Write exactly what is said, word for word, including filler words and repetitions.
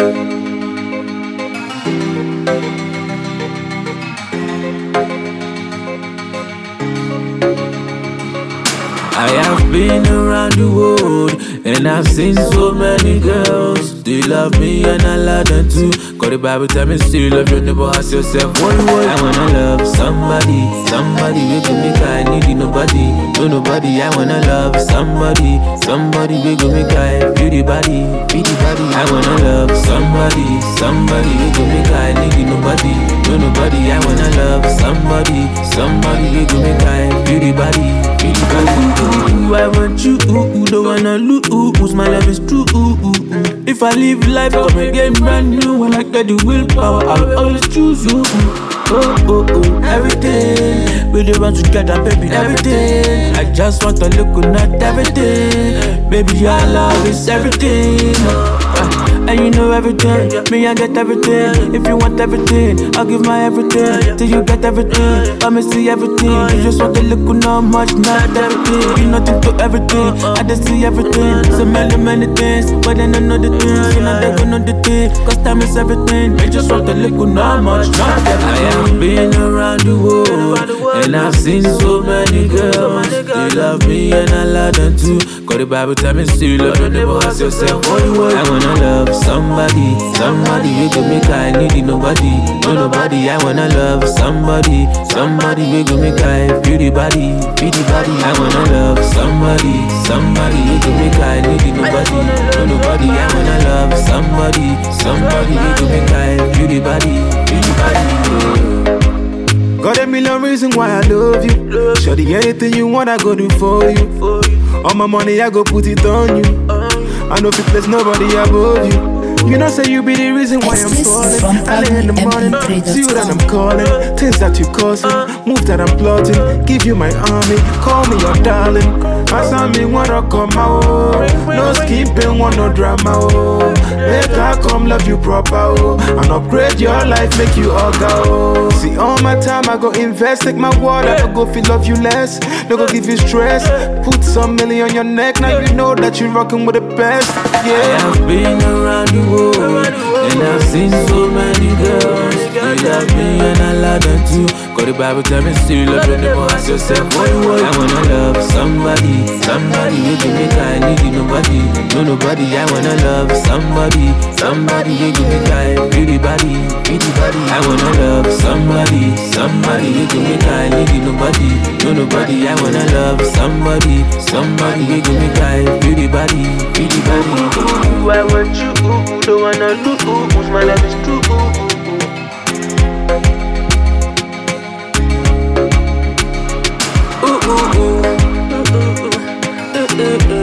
I have been around the world and I've seen so many girls. They love me and I love them too. Cause the Bible tell me still love your neighbor as yourself. One word, I wanna love somebody. Somebody will give me I need nobody. No nobody, I wanna love somebody. Somebody will give me I beauty body, beauty body. I wanna love somebody. Somebody will give me I need nobody. No nobody, I wanna love somebody. Somebody will give me I beauty body, beauty body. Ooh, I want you, ooh, ooh, don't wanna lose, my love is true, ooh, ooh, ooh. If I live life, come again brand new. When I get the willpower, I'll always choose you, ooh. Oh, oh, oh, everything. We do run together, baby, everything. I just want to look good, not everything. Baby, your love is everything. uh, And you know everything, me I get everything. If you want everything, I'll give my everything. Till you get everything, let me see everything. You just want to look good, not much, not everything. You nothing to everything, I just see everything. So many, many things, but then I know the things. You know they gon' know the things, cause time is everything. You just want to look good, not much, not everything. I have been around the world, and I've seen so many girls. They love me and I love them too. Cause the Bible tell me still love your neighbor as yourself. I wanna love somebody. Somebody will give me kind, need nobody. No nobody, I wanna love somebody. Somebody will give me kind, beauty body, beauty body. I wanna love somebody. Somebody will give me kind, need nobody. No nobody, I wanna love somebody. Somebody will give me kind, beauty body, beauty body. Got a million reasons why I love you. Shorty, anything you want, I go do for you. All my money, I go put it on you. I know if you place nobody above you. You know, say you be the reason why I'm falling. I lay in the morning, see you that I'm calling. Things that you causing, move that I'm plotting. Give you my army, call me your darling. I saw me wanna come out. No skipping, want no drama. Oh. Make I come love you proper. Oh. And upgrade your life, make you all go. See, all my time I go invest, take my word, I don't go feel love you less. No go give you stress. Put some million on your neck, now you know that you're rocking with the best. Yeah. I have been around the world, and I've seen so many girls. They love me and I love them too. Cause the Bible tell me still love your neighbor as yourself. I wanna love somebody. Somebody will give me kind, need nobody. No nobody, I wanna love somebody. Somebody will give me kind, beauty body, beauty body. I wanna love somebody. Somebody will give me kind, need nobody. No nobody, I wanna love somebody. Somebody will give me kind, beauty body, beauty body. Ooh, I want you, ooh, don't wanna lose, my love is true, ooh, ooh. Ooh, ooh, ooh. Ooh, ooh, ooh. Ooh, ooh, ooh.